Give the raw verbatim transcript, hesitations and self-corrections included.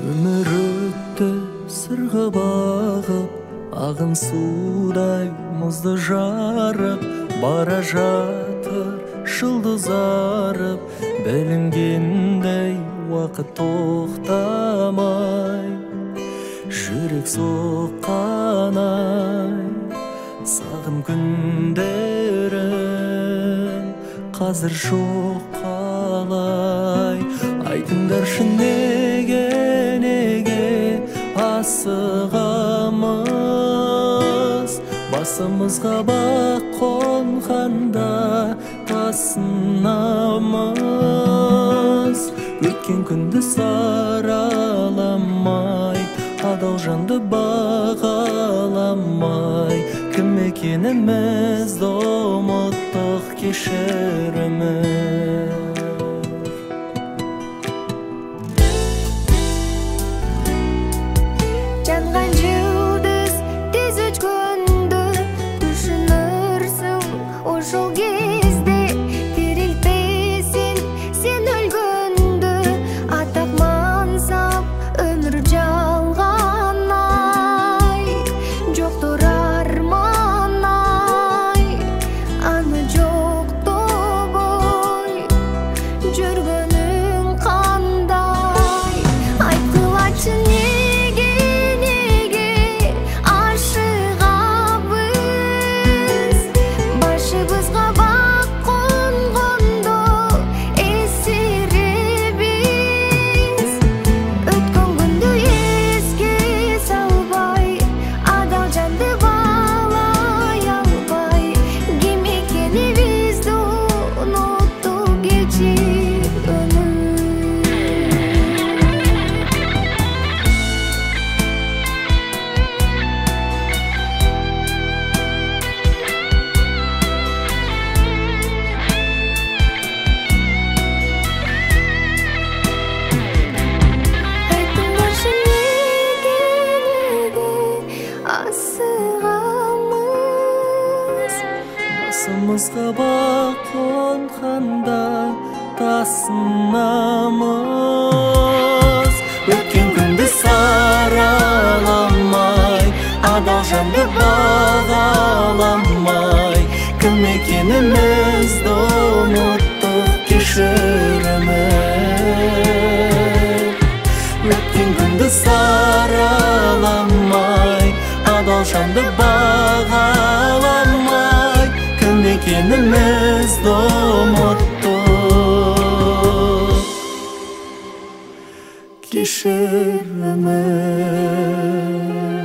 Өмір өтті сырға бағып, ағын судай мұзды жарып, бара жатыр жұлдыз арып, білінгендей уақыт тоқтамай. Жүрек соққанай, сағым күндерін қазір жоқ қалай. Айтыңдаршы неге, неге асығамыз, басымызға бақ қонғанда тасынамыз. Өткен күнді сараламай, адал жанды бағаламай, кім екенімізді ұмыттық, кешіріміз. Жанған жұлдыз тез өшкенді түсінерсің, ошол кезде тірілтпесін сен өлгенді. Атақ мансап өмір жалған ай, жоқтыр арман ай, аны жоқтабай жүргенің қандай. Айтқылачы неге, неге ашығабыз, башыбызға бақ қонғанда есіребіз. Өткен күнді еске салбай, адал жанды бағалай албай, кім екенімізді ұмыттық, кешіріміз. Айтыңдаршы неге, неге асығамыз, Басымызға бақ қонғанда тасынамыз. Өткен күнді сараламай, адал жанды бағаламай, кім екенімізді ұмыттық, кешіріміз. Өткен күнді сараламай, адал жанды бағаламай, кім екенімізді ұмыттық, кешіріміз.